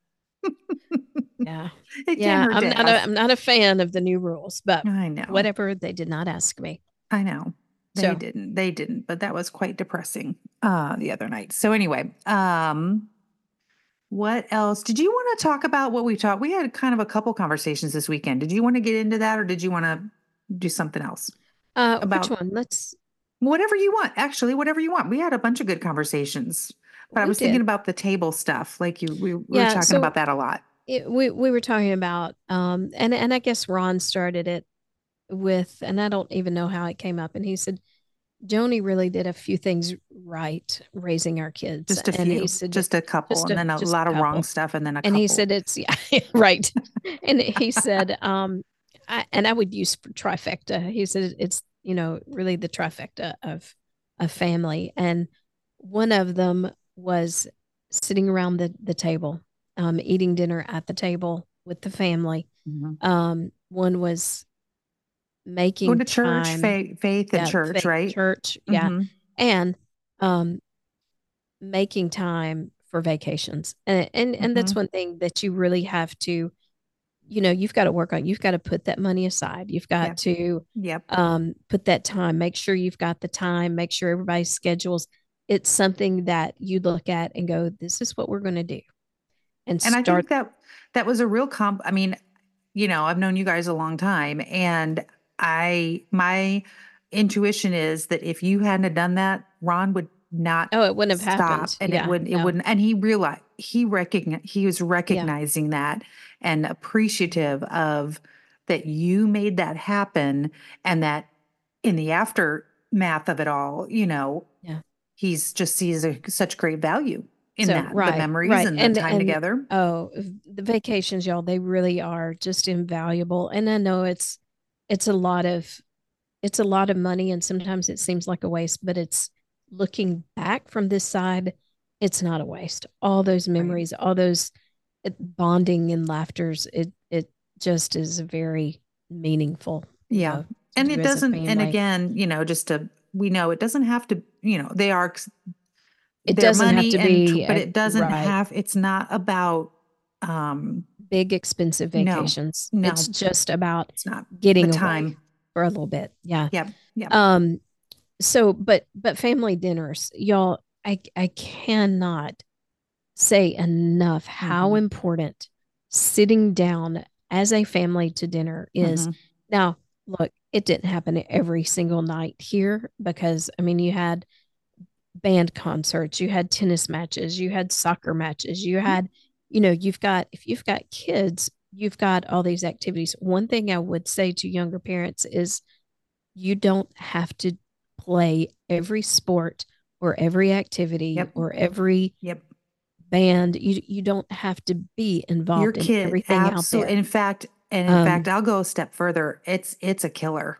yeah. I'm not a fan of the new rules, but I know whatever. They did not ask me. I know they didn't, but that was quite depressing the other night. So anyway, what else did you want to talk about? What we talked? We had kind of a couple conversations this weekend. Did you want to get into that, or did you want to do something else? Which one? Whatever you want. Actually, whatever you want. We had a bunch of good conversations, but I was thinking about the table stuff. Like we were talking about that a lot. We were talking about, and I guess Ron started it with, and I don't even know how it came up. And he said, Joni really did a few things right raising our kids. Just a and few, he said, just a couple, and then a just lot a of wrong couple. stuff, and then a And couple. he said, it's, yeah, right. And he said, I would use trifecta. He said, it's, really the trifecta of family. And one of them was sitting around the table, eating dinner at the table with the family. One was making Going to church, time, faith and church, right? church, yeah, and making time for vacations, and that's one thing that you really have to, you've got to work on. You've got to put that money aside. You've got to put that time. Make sure you've got the time. Make sure everybody's schedules. It's something that you look at and go, this is what we're going to do. And I think that was a real I mean, I've known you guys a long time, and my intuition is that if you hadn't have done that, Ron would not. Oh, it wouldn't have happened. And it wouldn't. And he realized, he was recognizing that and appreciative of that you made that happen, and that in the aftermath of it all, he's just sees such great value in that, the memories and the time together. Oh, the vacations, y'all, they really are just invaluable. And I know it's a lot of money, and sometimes it seems like a waste, but it's looking back from this side, it's not a waste. All those memories, all those bonding and laughters, it just is very meaningful. Yeah. And it doesn't, and again, we know it doesn't have to, they are, it doesn't have to be, but it doesn't have, it's not about, big expensive vacations. No, it's just about getting time for a little bit. Yeah. Yeah. So, but family dinners, y'all, I cannot say enough how important sitting down as a family to dinner is. Now, look, it didn't happen every single night here because, I mean, you had band concerts, you had tennis matches, you had soccer matches, you had, if you've got kids, you've got all these activities. One thing I would say to younger parents is you don't have to play every sport or every activity or every band. You don't have to be involved in everything out there. In fact, I'll go a step further. It's a killer.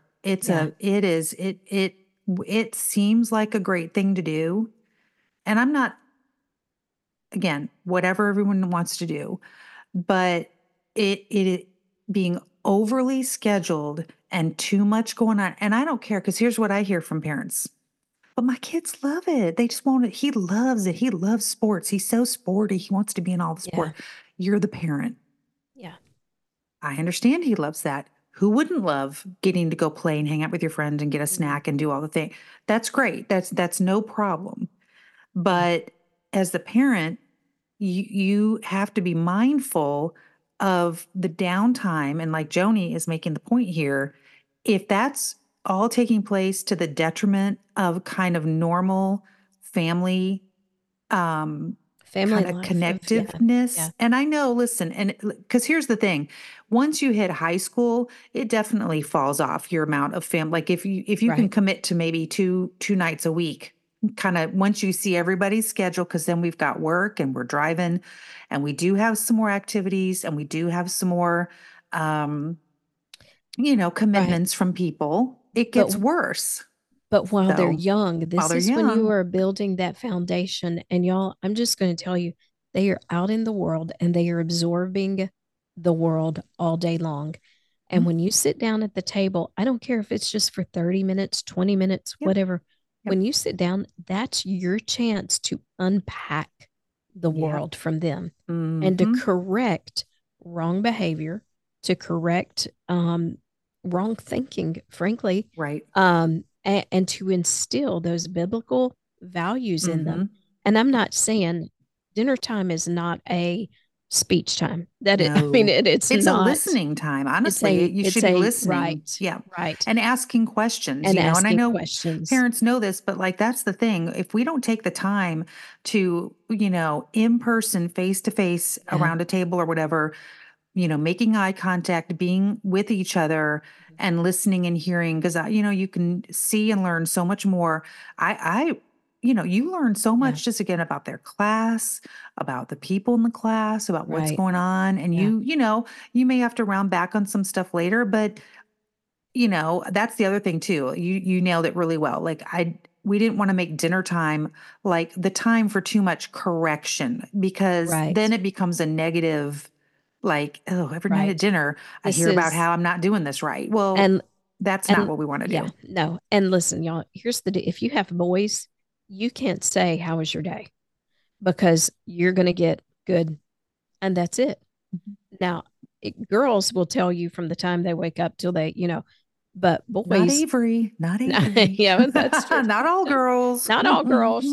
It seems like a great thing to do. And I'm not, again, whatever everyone wants to do, but it being overly scheduled and too much going on. And I don't care, because here's what I hear from parents. But my kids love it. They just want it. He loves it. He loves sports. He's so sporty. He wants to be in all the sport. You're the parent. Yeah. I understand he loves that. Who wouldn't love getting to go play and hang out with your friends and get a snack and do all the things? That's great. That's no problem. But as the parent, you have to be mindful of the downtime. And like Joni is making the point here, if that's all taking place to the detriment of kind of normal family kind of connectiveness. Yeah. And I know, listen, and because here's the thing, once you hit high school, it definitely falls off your amount of family. Like if you can commit to maybe two nights a week, kind of once you see everybody's schedule, because then we've got work and we're driving, and we do have some more activities, and we do have some more commitments from people. It gets worse. But while they're young, this is when you are building that foundation. And y'all, I'm just going to tell you, they are out in the world and they are absorbing the world all day long. And when you sit down at the table, I don't care if it's just for 30 minutes, 20 minutes, whatever. When you sit down, that's your chance to unpack the world from them and to correct wrong behavior, to correct wrong thinking, frankly. Right. And to instill those biblical values in them. And I'm not saying dinner time is not a speech time. It's not. A listening time. Honestly, you should be listening. Right. Yeah. Right. And asking questions. And and I know questions. Parents know this, but like that's the thing. If we don't take the time to, in person, face to face around a table or whatever, making eye contact, being with each other, and listening and hearing, because you can see and learn so much more. You learn so much just again about their class, about the people in the class, about what's going on. And you may have to round back on some stuff later, but that's the other thing too. You nailed it really well. Like we didn't want to make dinner time like the time for too much correction, because then it becomes a negative, like, oh, every night at dinner, I hear about how I'm not doing this right. Well, that's not what we want to do. No. And listen, y'all, here's the deal. If you have boys, you can't say, how was your day? Because you're going to get good. And that's it. Mm-hmm. Now, girls will tell you from the time they wake up till they, but boys. Not Avery. Yeah, that's true. Not all girls. Not all girls,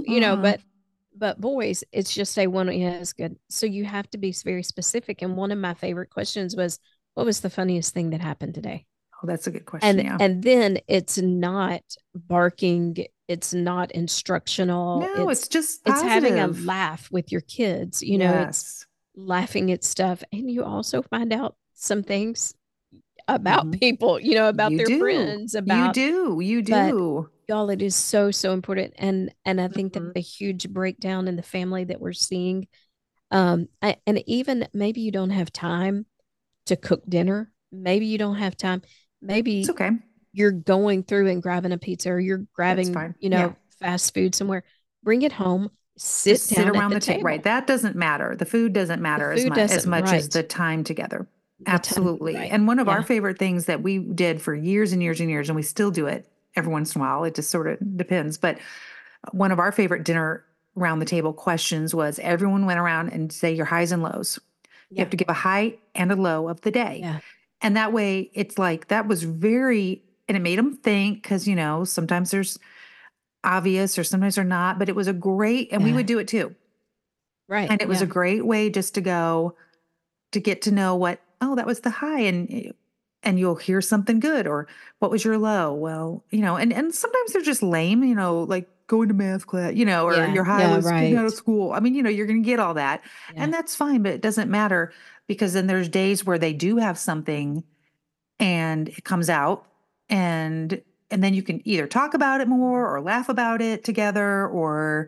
but boys, it's just a one. Yeah, it's good. So you have to be very specific. And one of my favorite questions was, what was the funniest thing that happened today? Oh, that's a good question. And then it's not barking. It's not instructional. No, it's just positive. It's having a laugh with your kids. It's laughing at stuff. And you also find out some things about people, about their friends. About you do. But, y'all, it is so, so important. And I think that the huge breakdown in the family that we're seeing, and even maybe you don't have time to cook dinner. Maybe you don't have time. Maybe it's okay. You're going through and grabbing a pizza, or you're grabbing, fast food somewhere. Bring it home. Sit down around at the table. Right. That doesn't matter. The food doesn't matter as much as the time together. Absolutely. And one of our favorite things that we did for years and years and years, and we still do it every once in a while, it just sort of depends. But one of our favorite dinner around the table questions was everyone went around and say your highs and lows. You have to give a high and a low of the day. Yeah. And that way it's like, that was and it made them think, because, sometimes there's obvious or sometimes they're not, but it was a great, and we would do it too. Right. And it was a great way just to get to know what, oh, that was the high, and you'll hear something good, or what was your low? Well, and sometimes they're just lame, like going to math class, or your high was getting out of school. I mean, you're going to get all that, and that's fine, but it doesn't matter, because then there's days where they do have something and it comes out, and then you can either talk about it more or laugh about it together, or,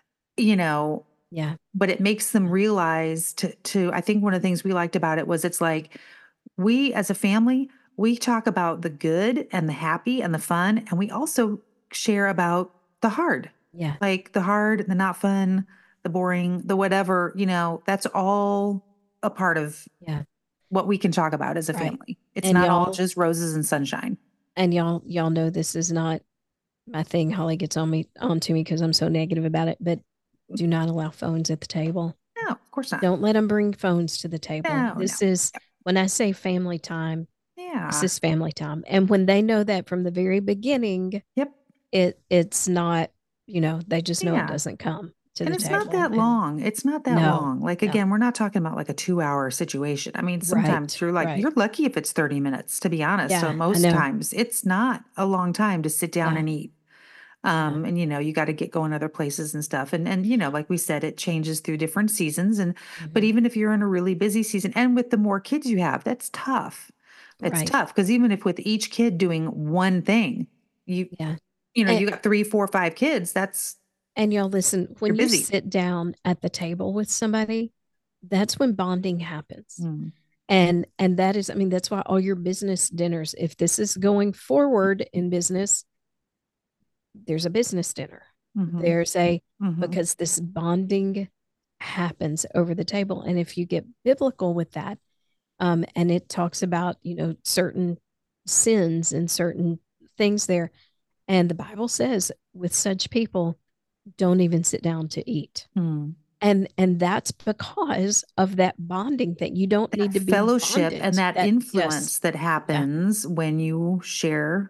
but it makes them realize I think one of the things we liked about it was, it's like, we as a family, we talk about the good and the happy and the fun. And we also share about the hard, like the hard, the not fun, the boring, the whatever, that's all a part of what we can talk about as a family. It's not all just roses and sunshine. And y'all know this is not my thing. Holly gets on to me because I'm so negative about it, but do not allow phones at the table. No, of course not. Don't let them bring phones to the table. No, this is, when I say family time, Yeah. This is family time. And when they know that from the very beginning, Yep. It's not, they just know it doesn't come to the table. And it's not that long. It's not that long. Like, again, we're not talking about like a 2-hour situation. I mean, sometimes you're lucky if it's 30 minutes, to be honest. Yeah, so most times it's not a long time to sit down and eat. And you got to get going other places and stuff. And like we said, it changes through different seasons. And, but even if you're in a really busy season, and with the more kids you have, that's tough. It's tough. Cause even if with each kid doing one thing, you got 3, 4, 5 kids, and y'all listen, when you sit down at the table with somebody, that's when bonding happens. Mm. And that is, that's why all your business dinners, if this is going forward in business, there's a business dinner. Mm-hmm. There's because this bonding happens over the table. And if you get biblical with that, and it talks about, certain sins and certain things there. And the Bible says with such people, don't even sit down to eat. Mm. And that's because of that bonding thing. You don't need to be fellowship bonded. and that influence that happens when you share,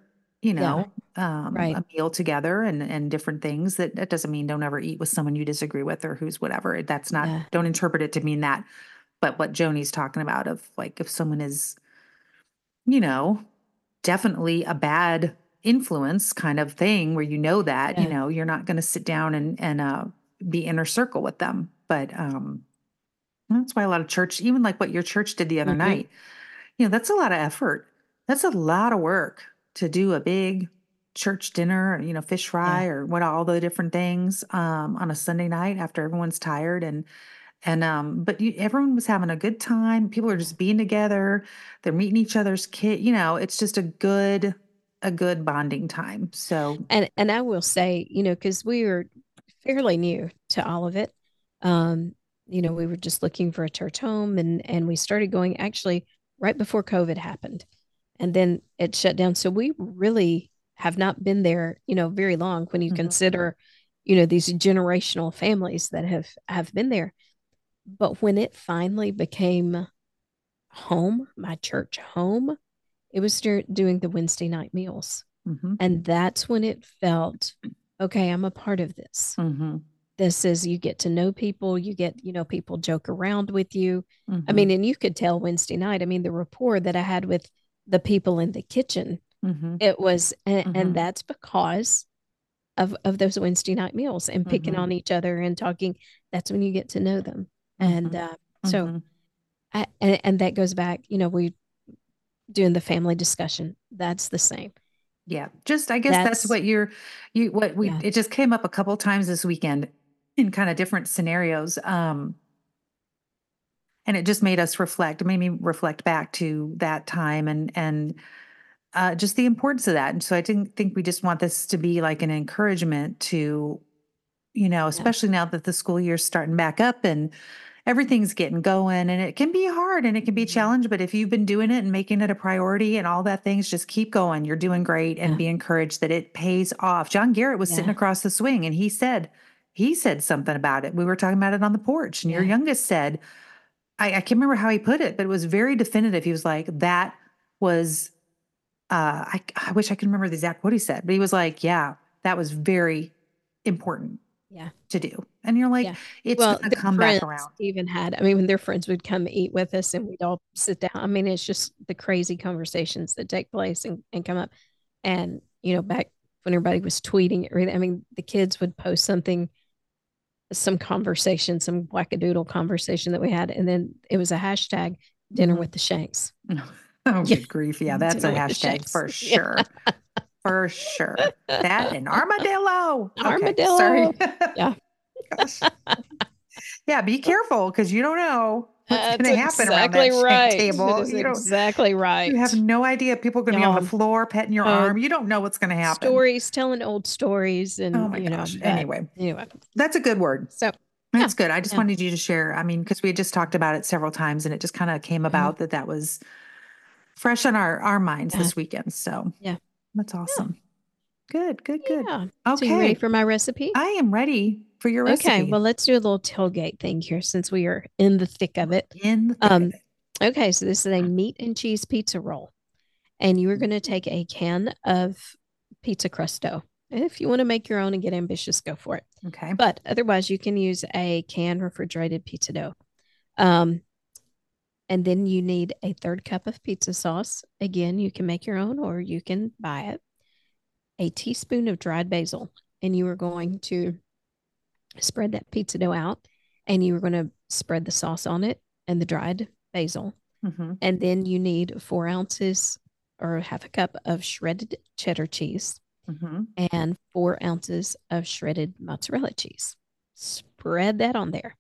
a meal together and different things. That doesn't mean don't ever eat with someone you disagree with or who's whatever. That's not, don't interpret it to mean that. But what Joni's talking about, of like, if someone is, definitely a bad influence kind of thing, where that, you're not going to sit down and be inner circle with them. But that's why a lot of church, even like what your church did the other night, that's a lot of effort That's a lot of work to do a big church dinner, fish fry or what, all the different things, on a Sunday night after everyone's tired. But everyone was having a good time. People are just being together. They're meeting each other's kid. It's just a good bonding time. So, and I will say, because we were fairly new to all of it. We were just looking for a church home, and we started going actually right before COVID happened, and then it shut down. So we really have not been there, very long when you consider, these generational families that have been there. But when it finally became home, my church home, it was doing the Wednesday night meals. And that's when it felt, okay, I'm a part of this. This is, you get to know people, you get, people joke around with you. I mean, and you could tell Wednesday night, I mean, the rapport that I had with the people in the kitchen, it was, and that's because of those Wednesday night meals and picking on each other and talking. That's when you get to know them. And so, and that goes back, we doing the family discussion. That's the same. Yeah. Just, I guess that's what it just came up a couple of times this weekend in kind of different scenarios. And it just made us reflect. It made me reflect back to that time and just the importance of that. And so I didn't think we just want this to be like an encouragement to, especially now that the school year's starting back up and everything's getting going, and it can be hard and it can be a challenge, but if you've been doing it and making it a priority and all that things, just keep going. You're doing great, and be encouraged that it pays off. John Garrett was sitting across the swing, and he said something about it. We were talking about it on the porch, and your youngest said, I can't remember how he put it, but it was very definitive. He was like, that was, I wish I could remember the exact what he said, but he was like, yeah, that was very important to do. And you're like, it's going to come back around. Even had, I mean, when their friends would come eat with us and we'd all sit down, I mean, it's just the crazy conversations that take place and come up. And, back when everybody was tweeting, I mean, the kids would post something, some conversation, some wackadoodle conversation that we had. And then it was a hashtag dinner with the Shanks. Oh, good grief. Yeah, that's a hashtag for sure. For sure. That and armadillo. Armadillo. Okay, sorry. Yeah. Gosh. Yeah, be careful because you don't know what's going to happen around that table. That is exactly right. You have no idea. People are going to be on the floor petting your arm. You don't know what's going to happen. Telling old stories. And, oh my gosh. Anyway, that's a good word. So that's good. I just wanted you to share. I mean, because we had just talked about it several times and it just kind of came about that was fresh on our minds this weekend. So that's awesome. Good. Yeah. Okay. So you ready for my recipe? I am ready for your recipe. Okay. Well, let's do a little tailgate thing here since we are in the thick of it. Okay. So this is a meat and cheese pizza roll. And you are going to take a can of pizza crust dough. If you want to make your own and get ambitious, go for it. Okay. But otherwise, you can use a canned refrigerated pizza dough. And then you need a 1/3 cup of pizza sauce. Again, you can make your own or you can buy it. A teaspoon of dried basil. And you are going to spread that pizza dough out. And you are going to spread the sauce on it and the dried basil. And then you need 4 ounces or 1/2 cup of shredded cheddar cheese. And 4 ounces of shredded mozzarella cheese. Spread that on there.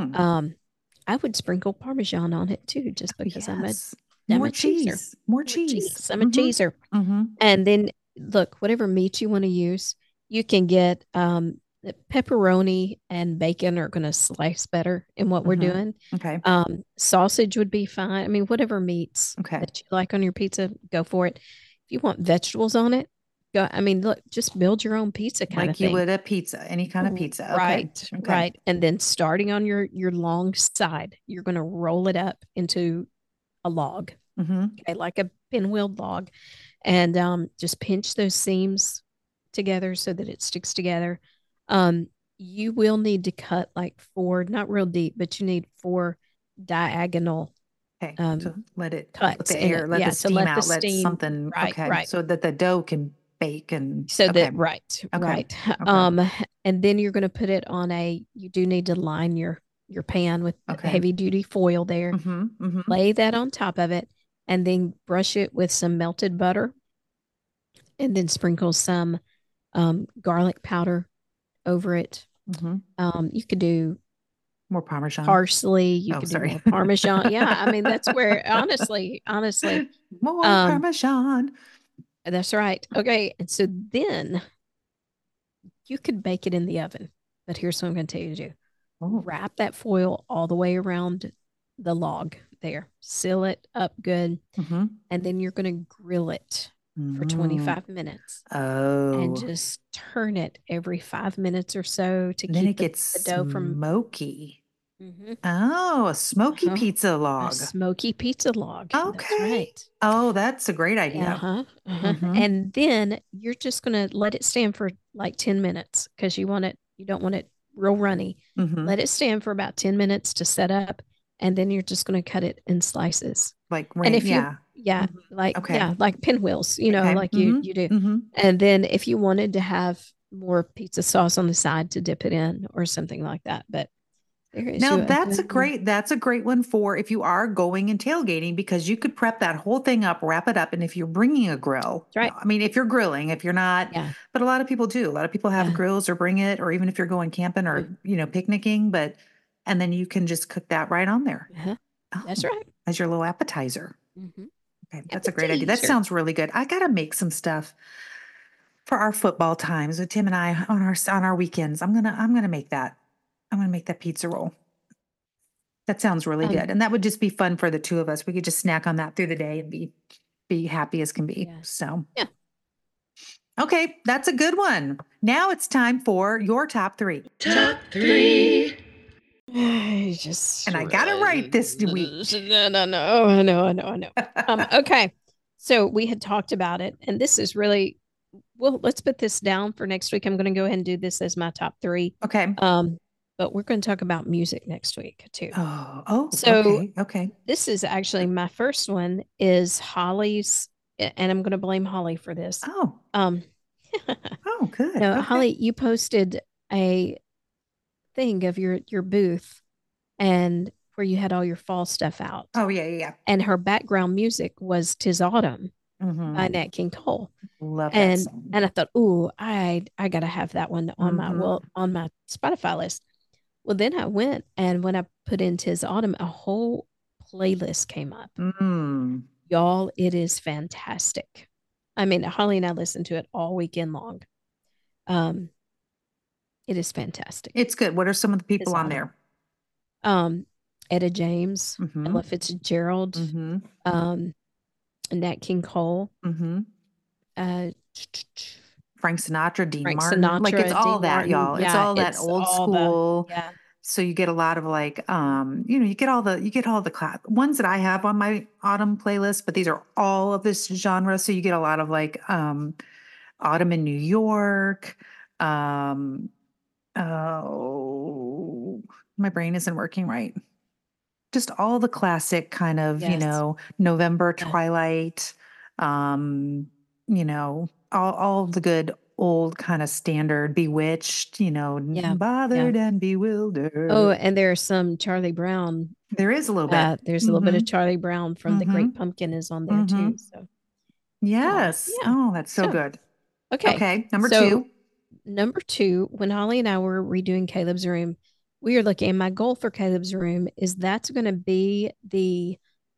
I would sprinkle Parmesan on it too, just because I'm a cheeser. More cheese. I'm a cheeser. And then look, whatever meat you want to use, you can get pepperoni and bacon are going to slice better in what we're doing. Okay. Sausage would be fine. I mean, whatever meats that you like on your pizza, go for it. If you want vegetables on it, go. I mean, look, just build your own pizza kind of thing. Like you would a pizza, any kind of pizza. Right. Okay. Right. And then starting on your long side, you're going to roll it up into a log, okay, like a pinwheeled log, and just pinch those seams together so that it sticks together. You will need to cut like 4, not real deep, but you need 4 diagonal to let it cut the air, let the steam out, let something so that the dough can bake and right. And then you're going to put it on you do need to line your pan with heavy duty foil there. Lay that on top of it, and then brush it with some melted butter, and then sprinkle some garlic powder over it. You could do more Parmesan, parsley. You could do more Parmesan. Yeah, I mean that's where honestly, more Parmesan. That's right. Okay, and so then you could bake it in the oven. But here's what I'm going to tell you to do: wrap that foil all the way around the log there, seal it up good, and then you're going to grill it for 25 minutes. And just turn it every 5 minutes or so to keep the dough from smoky. Oh, a smoky pizza log. A smoky pizza log. Okay. That's right. Oh, that's a great idea. And then you're just going to let it stand for like 10 minutes because you don't want it real runny. Let it stand for about 10 minutes to set up. And then you're just going to cut it in slices. Like, like pinwheels, like you do. And then if you wanted to have more pizza sauce on the side to dip it in or something like that. But now that's a great one for if you are going and tailgating, because you could prep that whole thing up, wrap it up. And if you're bringing a grill, right. I mean, if you're grilling, if you're not, but a lot of people do. A lot of people have grills or bring it, or even if you're going camping or, picnicking, and then you can just cook that right on there. That's right. As your little appetizer. Okay, that's a great idea. That sounds really good. I got to make some stuff for our football times with Tim and I on our weekends. I'm gonna make that. I'm going to make that pizza roll. That sounds really good. And that would just be fun for the two of us. We could just snack on that through the day and be happy as can be. Yeah. So, okay, that's a good one. Now it's time for your top 3. Top 3. And I got it right this week. No. I know. Okay. So we had talked about it, and this is really, well, let's put this down for next week. I'm going to go ahead and do this as my top 3. Okay. But we're going to talk about music next week too. So okay. This is actually my first one is Holly's, and I'm going to blame Holly for this. Good. No, okay. Holly, you posted a thing of your booth and where you had all your fall stuff out. Oh yeah. And her background music was "'Tis Autumn" by Nat King Cole. Love that song. And I thought, I got to have that one on my Spotify list. Well, then I went, and when I put in "'Tis Autumn," a whole playlist came up. Y'all, it is fantastic. I mean, Holly and I listened to it all weekend long. It is fantastic. It's good. What are some of the people on there? Etta James, Ella Fitzgerald, Nat King Cole, Frank Sinatra, Dean Martin. Like it's all Dean that, Martin. Y'all. It's all that old school. So you get a lot of like, you get all the class ones that I have on my autumn playlist, but these are all of this genre. So you get a lot of like, Autumn in New York. Oh, my brain isn't working right. Just all the classic kind of, November, Twilight, all the good old kind of standard, Bewitched, Bothered and Bewildered. Oh, and there's some Charlie Brown. There is a little bit. There's a little bit of Charlie Brown from The Great Pumpkin is on there too. So yes. Oh, that's so good. Okay. Number 2. Number 2, when Holly and I were redoing Caleb's room, we are looking, and my goal for Caleb's room is that's going to be the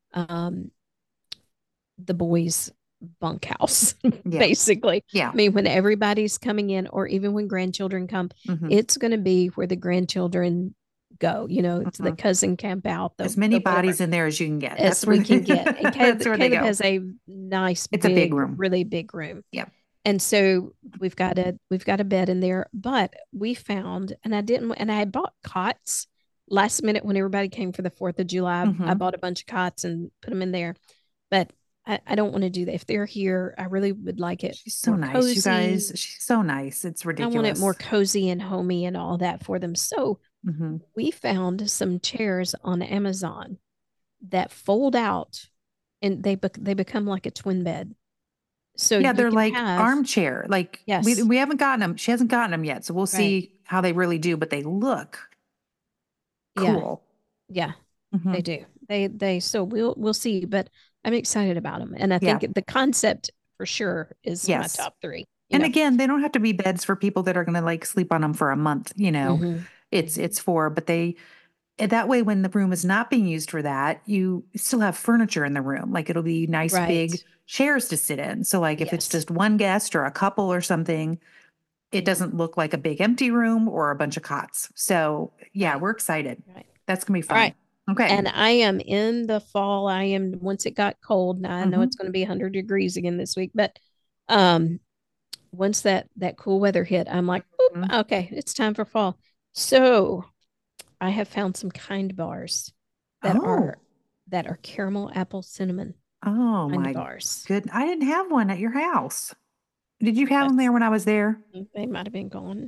boys' bunkhouse, basically. Yeah. I mean, when everybody's coming in, or even when grandchildren come, it's going to be where the grandchildren go. It's the cousin camp out. As many bodies in there as you can get. As we can get. And Caleb has a nice, it's a big room, really big room. Yeah. And so we've got a bed in there, but we found, and I had bought cots last minute when everybody came for the 4th of July. I bought a bunch of cots and put them in there, but I don't want to do that. If they're here, I really would like it. She's so nice, cozy. You guys. She's so nice. It's ridiculous. I want it more cozy and homey and all that for them. So we found some chairs on Amazon that fold out, and they become like a twin bed. So they're like armchair. Like we haven't gotten them. She hasn't gotten them yet. So we'll see how they really do, but they look cool. Yeah, they do. So we'll see, but I'm excited about them. And I think the concept for sure is my top 3. And again, they don't have to be beds for people that are going to like sleep on them for a month, it's for, but that way, when the room is not being used for that, you still have furniture in the room. Like it'll be nice big chairs to sit in. So like if it's just one guest or a couple or something, it doesn't look like a big empty room or a bunch of cots. So yeah, we're excited. That's going to be fun. Right. Okay. And I am in the fall. Once it got cold, now I know it's going to be 100 degrees again this week, but once that cool weather hit, I'm like, okay, it's time for fall. So I have found some Kind bars that are caramel apple cinnamon. Oh, my bars. Good. I didn't have one at your house. Did you have them there when I was there? They might have been gone.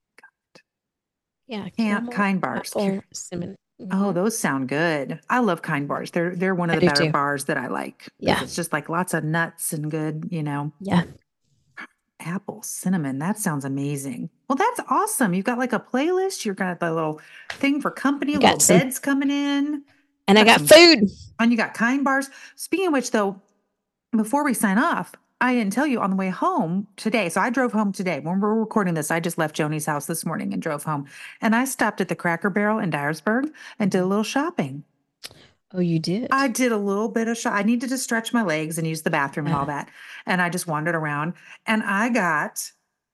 Yeah, Kind bars. Apple cinnamon. Oh, those sound good. I love Kind bars. They're one of the better bars that I like. Yeah, it's just like lots of nuts and good. Yeah. Apple cinnamon. That sounds amazing. Well, that's awesome. You've got like a playlist. You've got the little thing for company, little beds coming in. And I got food. And you got Kind bars. Speaking of which, though, before we sign off, I didn't tell you on the way home today. So I drove home today. When we're recording this, I just left Joni's house this morning and drove home. And I stopped at the Cracker Barrel in Dyersburg and did a little shopping. Oh, you did? I did a little bit of I needed to stretch my legs and use the bathroom and all that. And I just wandered around and I got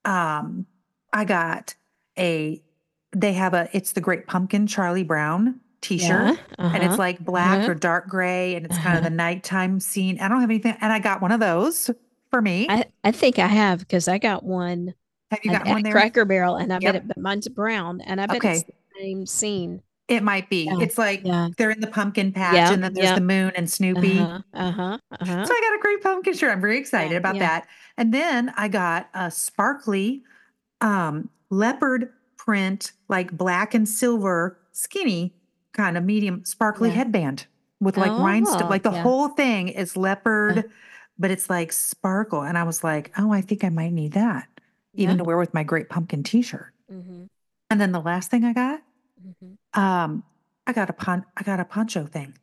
it's the Great Pumpkin Charlie Brown t-shirt and it's like black or dark gray and it's kind of the nighttime scene. I don't have anything. And I got one of those for me. I think I have because I got one. Have you got one there? Cracker Barrel and I bet but mine's brown and I bet it's the same scene. It might be. Yeah. It's like they're in the pumpkin patch and then there's the moon and Snoopy. So I got a Great Pumpkin shirt. I'm very excited about that. And then I got a sparkly leopard print, like black and silver, skinny kind of medium sparkly headband with like rhinestone. Like the whole thing is leopard, but it's like sparkle. And I was like, oh, I think I might need that even to wear with my Great Pumpkin t-shirt. And then the last thing I got, I got a poncho thing.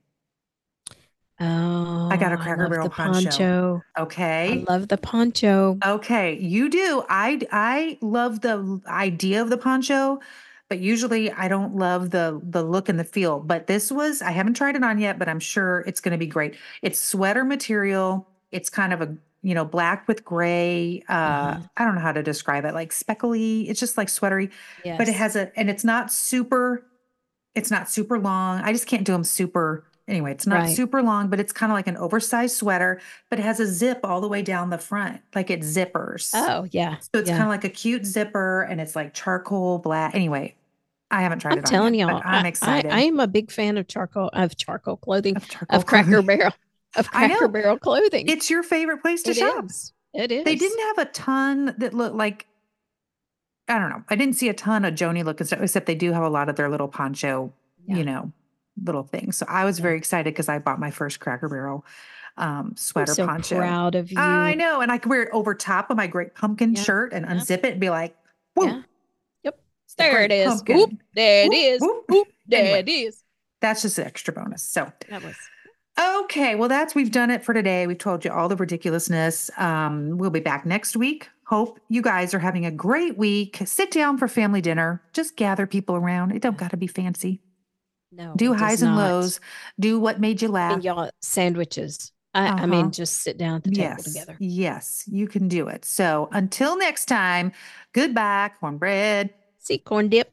Oh, I got a Cracker Barrel poncho. Okay. I love the poncho. Okay. You do. I love the idea of the poncho, but usually I don't love the look and the feel. But this was, I haven't tried it on yet, but I'm sure it's going to be great. It's sweater material. It's kind of a, black with gray. I don't know how to describe it. Like speckly. It's just like sweatery, but it has and it's not super long. I just can't do them super. Anyway, it's not super long, but it's kind of like an oversized sweater, but it has a zip all the way down the front, like it zippers. Oh, yeah. So it's kind of like a cute zipper and it's like charcoal black. Anyway, I haven't tried it on yet. I'm telling y'all, I'm excited. I am a big fan of charcoal clothing, of Cracker Barrel. Of Cracker Barrel clothing. It's your favorite place to shop. It is. They didn't have a ton that looked like, I don't know. I didn't see a ton of Joni looking stuff, except they do have a lot of their little poncho, little things. So I was very excited because I bought my first Cracker Barrel sweater poncho. I'm so proud of you. I know. And I could wear it over top of my Great Pumpkin shirt and unzip it and be like, whoa. Yeah. Yep. There it is. Whoop, there it is. Whoop, there it is. That's just an extra bonus. So that was. Okay, well, we've done it for today. We've told you all the ridiculousness. We'll be back next week. Hope you guys are having a great week. Sit down for family dinner. Just gather people around. It don't got to be fancy. No, do highs and lows. Do what made you laugh. And y'all sandwiches. I mean, just sit down at the table together. Yes, you can do it. So until next time, goodbye, cornbread. See, corn dip.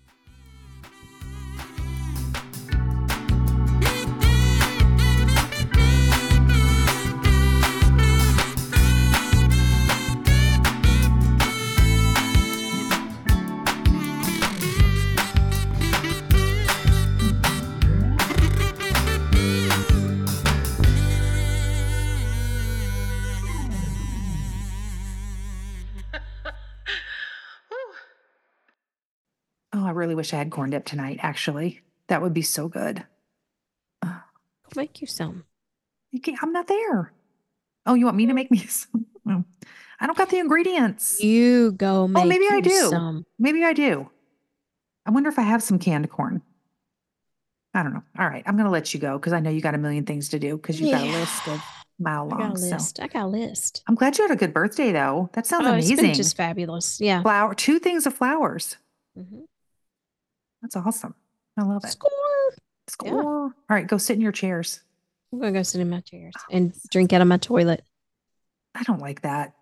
Oh, I really wish I had corn dip tonight, actually. That would be so good. I'll make you some. I'm not there. Oh, you want me to make me some? Oh, I don't got the ingredients. You go make maybe I do. Some. Maybe I do. I wonder if I have some canned corn. I don't know. All right. I'm going to let you go because I know you got a million things to do because you've got a list of mile long. I got a list. I'm glad you had a good birthday, though. That sounds amazing. It's been just fabulous. Yeah. 2 things of flowers. Mm-hmm. That's awesome. I love it. Score. Yeah. All right. Go sit in your chairs. I'm going to go sit in my chairs and drink out of my toilet. I don't like that.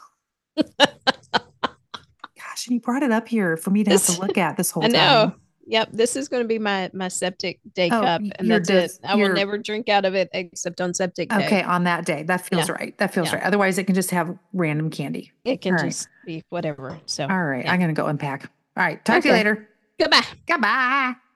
Gosh, and you brought it up here for me to have to look at this whole time. I know. Yep. This is going to be my septic day cup. And that's it. I will never drink out of it except on septic day. Okay. On that day. That feels right. That feels right. Otherwise, it can just have random candy. It can just be whatever. So, all right. I'm going to go unpack. All right. Talk to you later. Goodbye. Goodbye.